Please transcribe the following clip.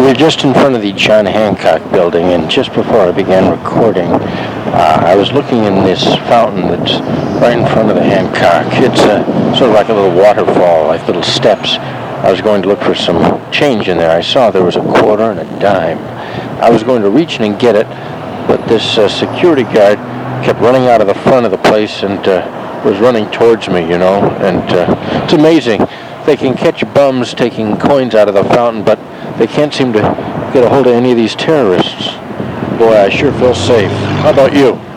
We're just in front of the John Hancock building, and just before I began recording, I was looking in this fountain that's right in front of the Hancock. It's sort of like a little waterfall, like little steps. I was going to look for some change in there. I saw there was a quarter and a dime. I was going to reach in and get it, but this security guard kept running out of the front of the place and was running towards me, you know. And it's amazing. They can catch bums taking coins out of the fountain, but they can't seem to get a hold of any of these terrorists. Boy, I sure feel safe. How about you?